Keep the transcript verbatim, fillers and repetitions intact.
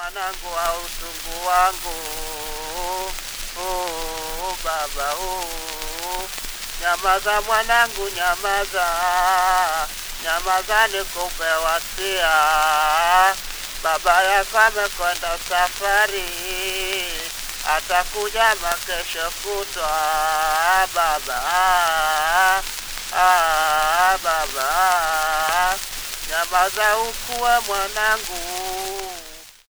mwanangu wa utungu wangu. Oh, baba oh, nyamaza mwanangu nyamaza, nyamaza nikupe wasia. Baba yako amekwenda safari, atakuja makesho kutwa. Baba ah, baba nyamaza ukuwe mwanangu,